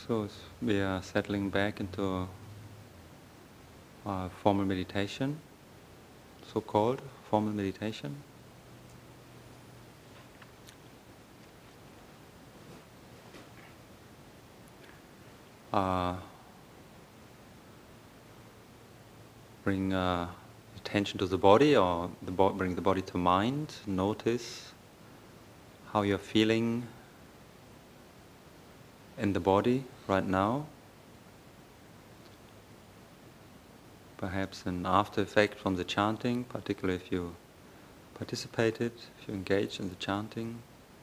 So we are settling back into formal meditation, so-called formal meditation. Bring attention to the body, or bring the body to mind. Notice how you're feeling in the body right now. Perhaps an after effect from the chanting, particularly if you participated, if you engaged in the chanting.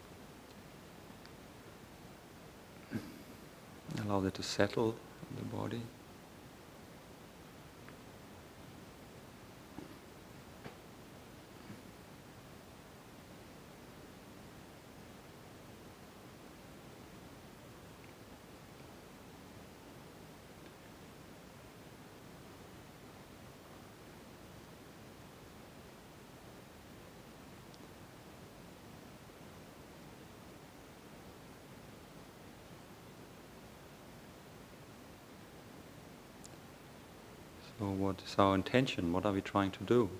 Allow it to settle in the body. So what is our intention? What are we trying to do?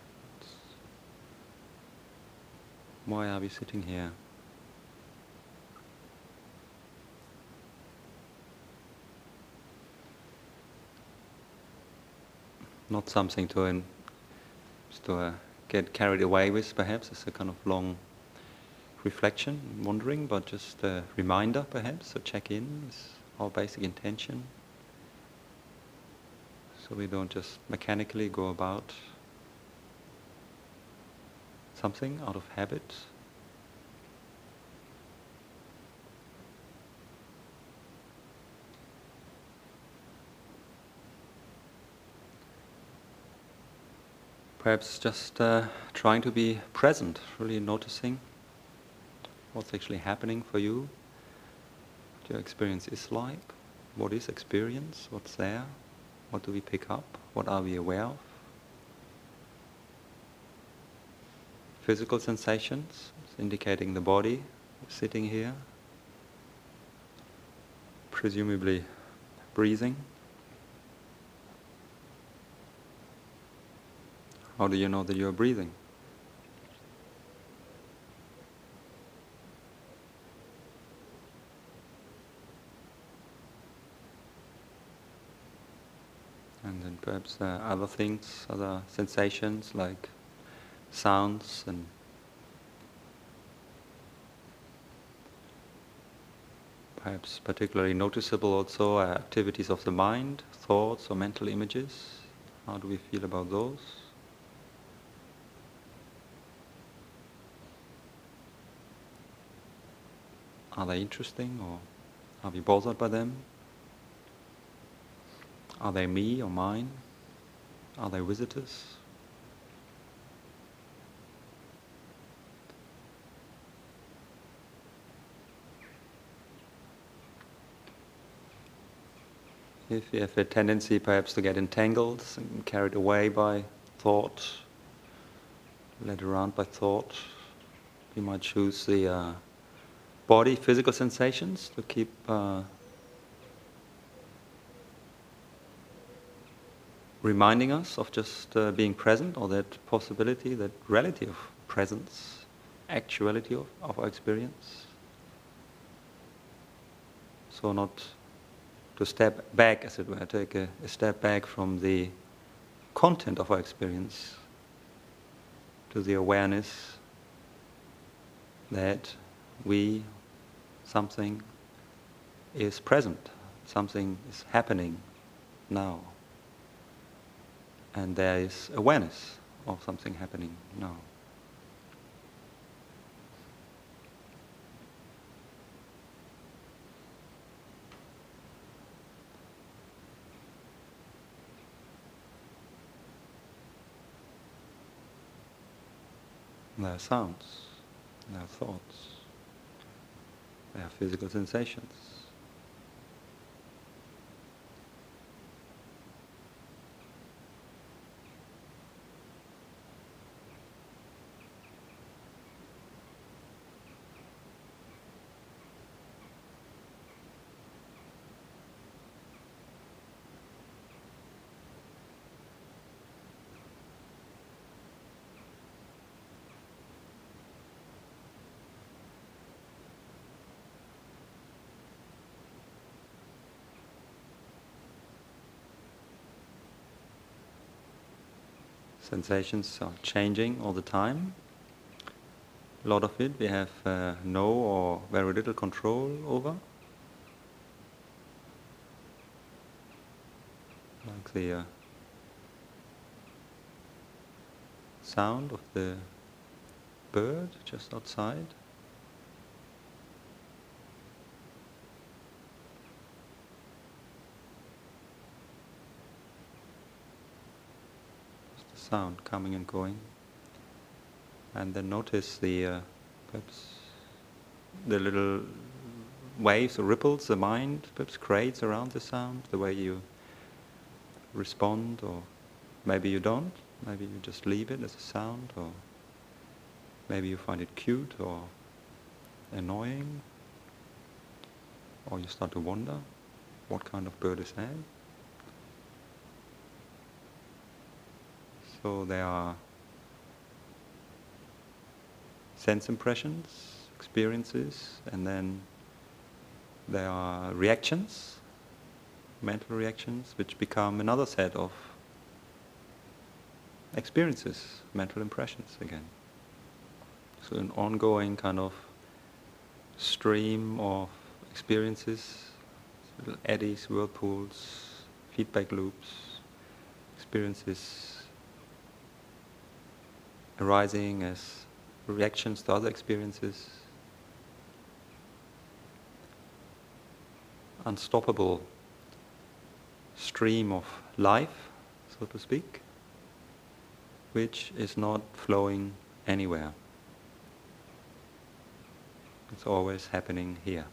Why are we sitting here? Not something to get carried away with, perhaps, as a kind of long reflection, wondering, but just a reminder, perhaps, to check in with our basic intention. So we don't just mechanically go about something out of habit. Perhaps just trying to be present, really noticing what's actually happening for you, what your experience is like, what is experience, what's there, what do we pick up, what are we aware of. Physical sensations, indicating the body sitting here, presumably breathing. How do you know that you're breathing? And then perhaps other things, other sensations like sounds and perhaps particularly noticeable also activities of the mind, thoughts or mental images. How do we feel about those? Are they interesting, or are we bothered by them? Are they me or mine? Are they visitors? If you have a tendency perhaps to get entangled and carried away by thought, led around by thought, you might choose the body, physical sensations to keep reminding us of just being present, or that possibility, that reality of presence, actuality of our experience. So not to step back, as it were, take a step back from the content of our experience to the awareness that something is present, something is happening now. And there is awareness of something happening now. There are sounds, there are thoughts, there are physical sensations. sensations are changing all the time. A lot of it we have no or very little control over. Like the sound of the bird just outside. Just the sound coming and going. And then notice the perhaps the little waves or ripples the mind perhaps creates around the sound, the way you respond, or maybe you don't, maybe you just leave it as a sound, or maybe you find it cute or annoying, or you start to wonder what kind of bird is that. So there are sense impressions, experiences, and then there are reactions, mental reactions, which become another set of experiences, mental impressions again. So an ongoing kind of stream of experiences, little eddies, whirlpools, feedback loops, experiences arising as reactions to other experiences. Unstoppable stream of life, so to speak, which is not flowing anywhere. It's always happening here.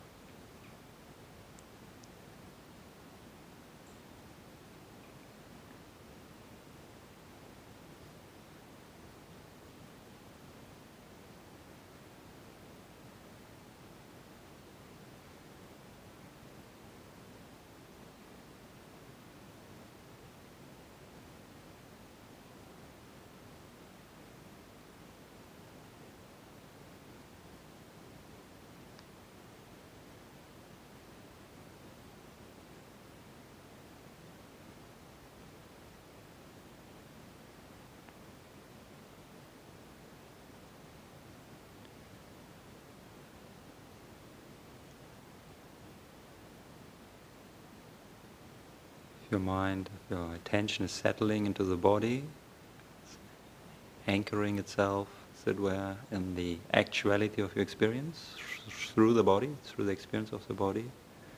Your mind, your attention is settling into the body, anchoring itself, as it were, in the actuality of your experience through the body, through the experience of the body.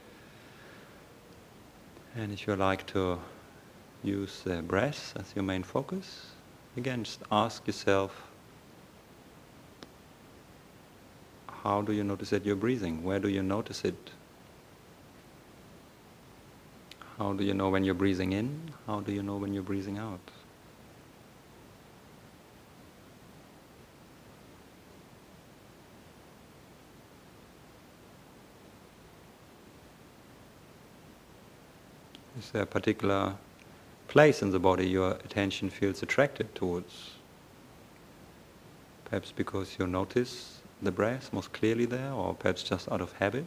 And if you like to use the breath as your main focus, again, just ask yourself, how do you notice that you're breathing? Where do you notice it? How do you know when you're breathing in? How do you know when you're breathing out? Is there a particular place in the body your attention feels attracted towards? Perhaps because you notice the breath most clearly there, or perhaps just out of habit?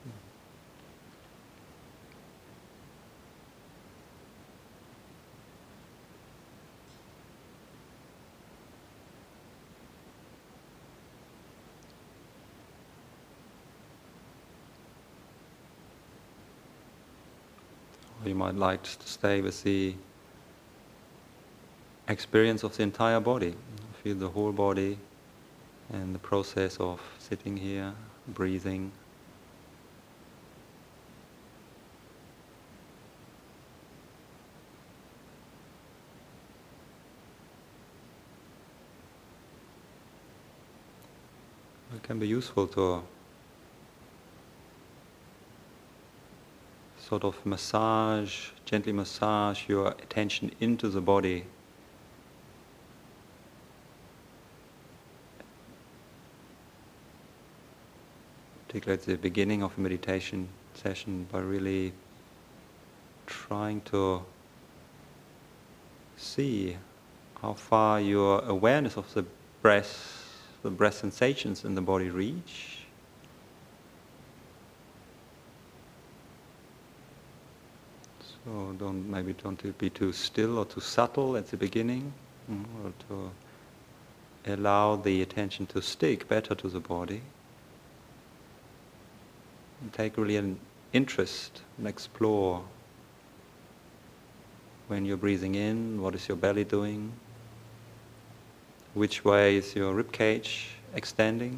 Or you might like to stay with the experience of the entire body. Feel the whole body and the process of sitting here, breathing. It can be useful to sort of gently massage your attention into the body. Particularly at the beginning of a meditation session, by really trying to see how far your awareness of the breath sensations in the body reach. So don't be too still or too subtle at the beginning. or to allow the attention to stick better to the body. And take really an interest and explore when you're breathing in, what is your belly doing? Which way is your rib cage extending?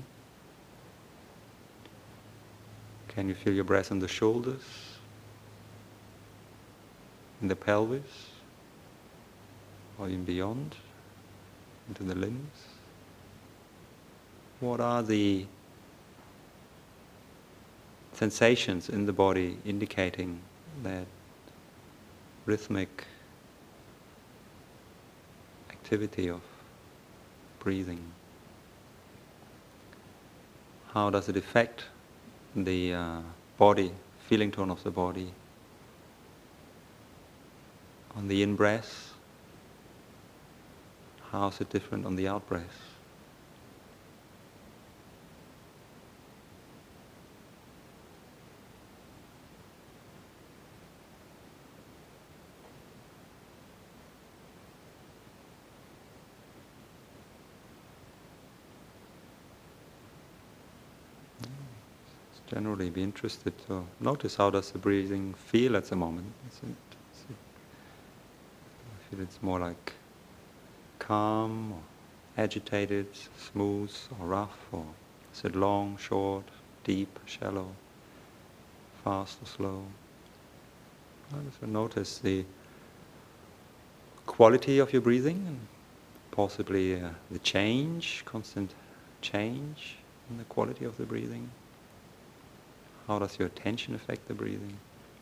Can you feel your breath in the shoulders, in the pelvis, or even beyond, into the limbs? What are the sensations in the body indicating that rhythmic activity of breathing? How does it affect the body, feeling tone of the body? On the in-breath, how is it different on the out-breath? Generally be interested to notice how does the breathing feel at the moment. I feel it's more like calm, or agitated, smooth or rough, or is it long, short, deep, shallow, fast or slow? So notice the quality of your breathing and possibly the change, constant change in the quality of the breathing. How does your attention affect the breathing?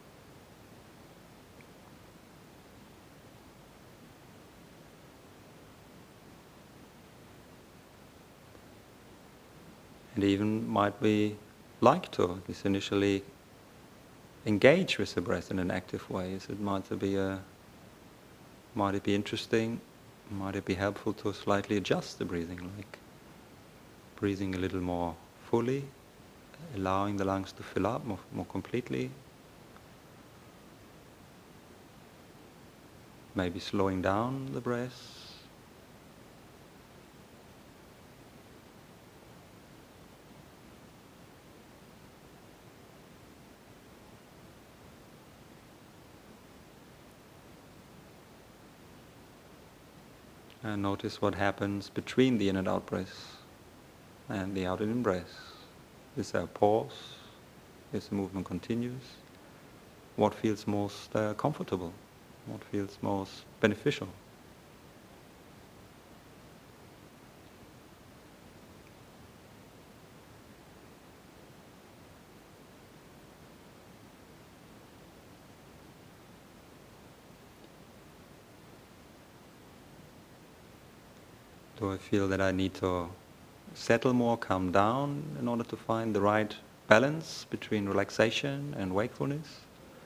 And even might we like to at least initially engage with the breath in an active way? Might it be interesting? Might it be helpful to slightly adjust the breathing, like breathing a little more fully, allowing the lungs to fill up more completely? Maybe slowing down the breath. And notice what happens between the in and out breaths and the out and in breaths. Is there a pause? Is the movement continuous? What feels most comfortable? What feels most beneficial? Do I feel that I need to settle more, calm down in order to find the right balance between relaxation and wakefulness?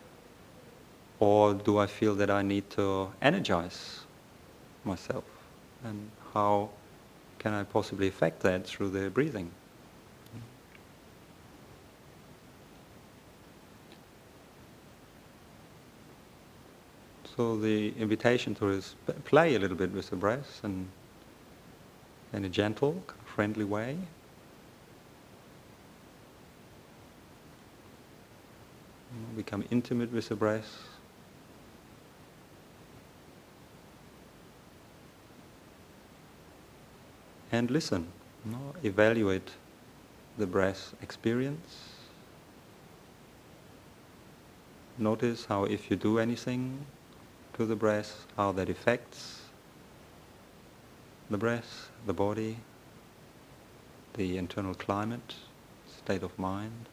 Or do I feel that I need to energize myself? And how can I possibly affect that through the breathing? So the invitation to is play a little bit with the breath and in a gentle, friendly way. Become intimate with the breath. And listen, evaluate the breath experience. Notice how if you do anything to the breath, how that affects the breath, the body, the internal climate, state of mind.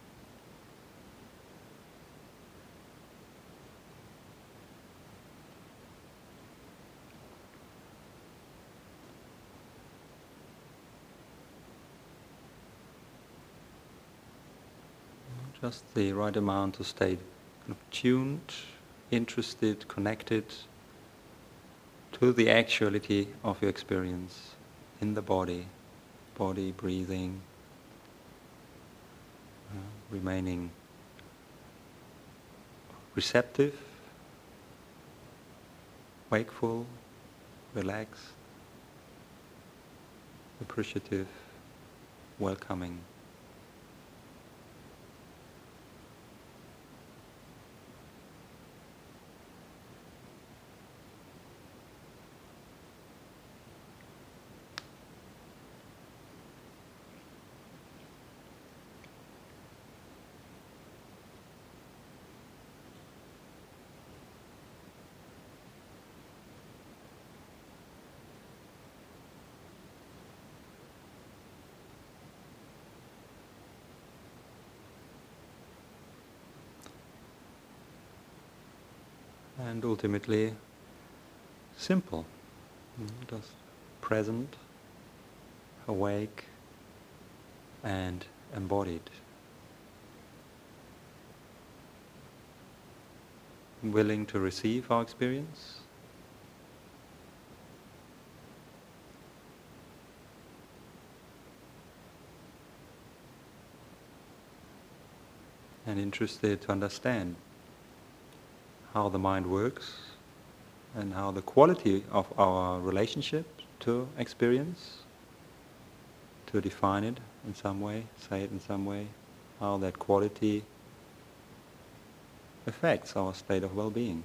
Just the right amount to stay tuned, interested, connected to the actuality of your experience in the body, breathing, remaining receptive, wakeful, relaxed. appreciative, welcoming. And ultimately, simple. Just present, awake, and embodied. Willing to receive our experience. And interested to understand how the mind works and how the quality of our relationship to experience, to define it in some way, say it in some way, how that quality affects our state of well-being.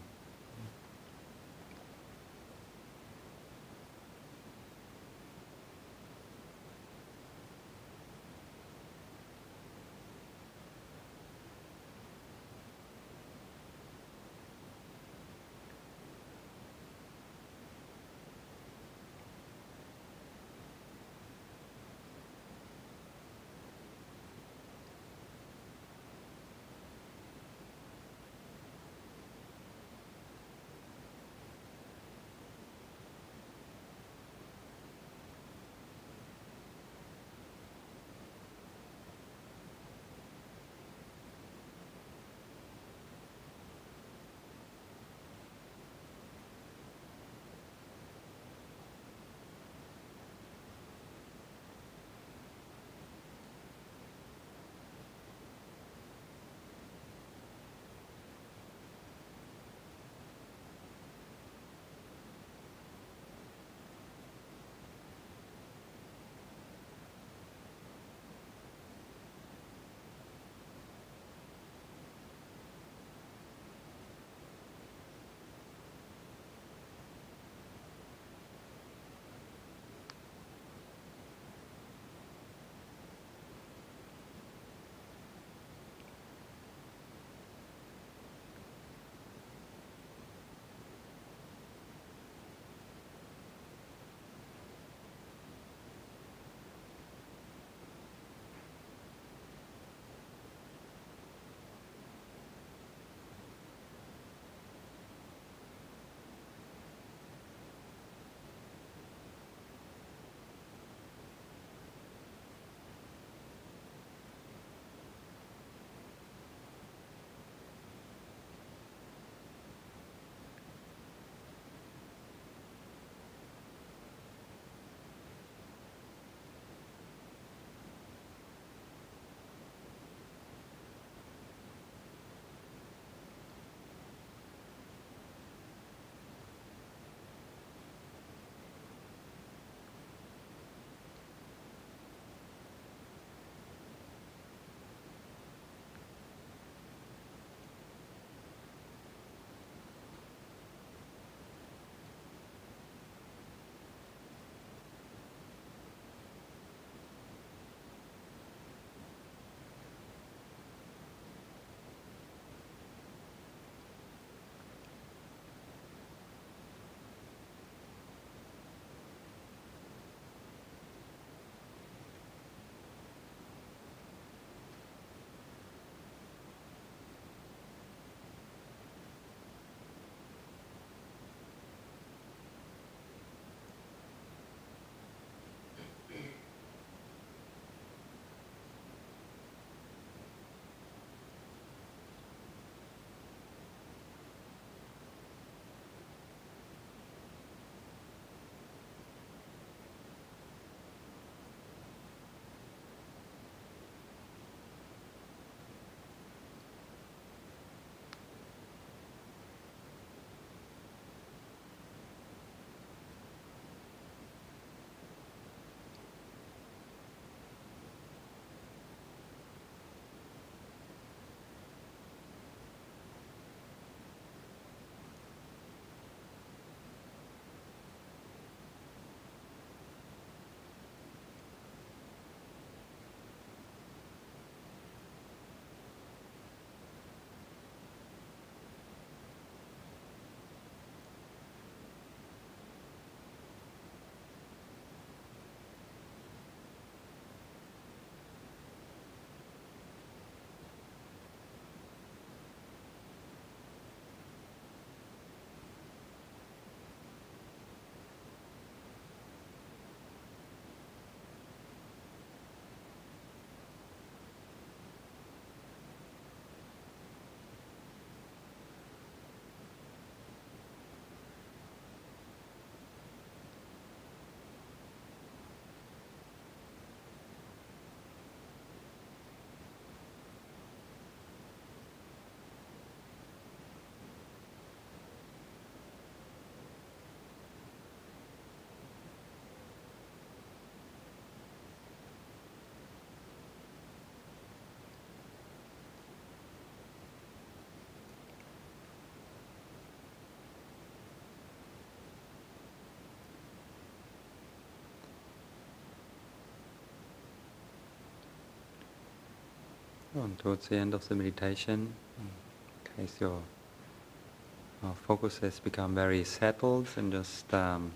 And towards the end of the meditation, in case your focus has become very settled, and just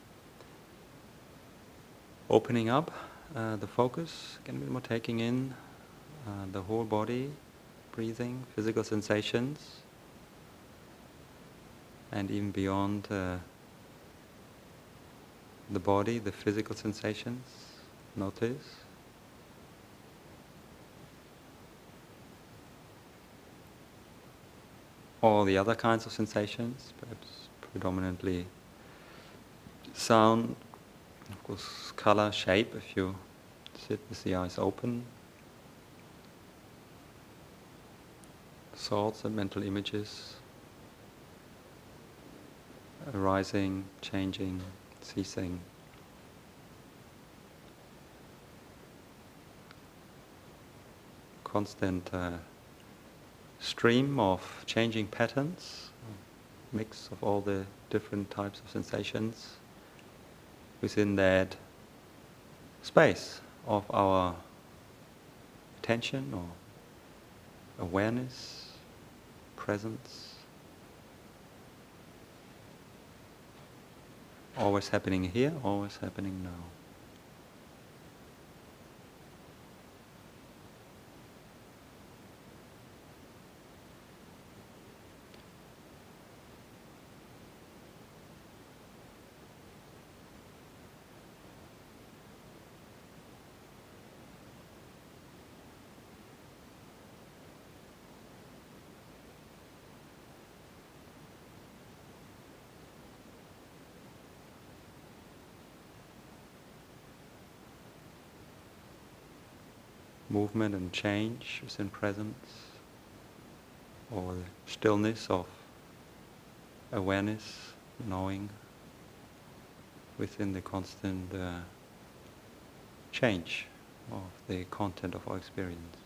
opening up the focus, again a bit more taking in the whole body, breathing, physical sensations, and even beyond the body, the physical sensations, notice. All the other kinds of sensations, perhaps predominantly sound, of course color, shape, if you sit with the eyes open, thoughts and mental images arising, changing, ceasing. Constant stream of changing patterns, mix of all the different types of sensations within that space of our attention or awareness, presence. Always happening here, always happening now. Movement and change within presence, or the stillness of awareness, knowing within the constant change of the content of our experience.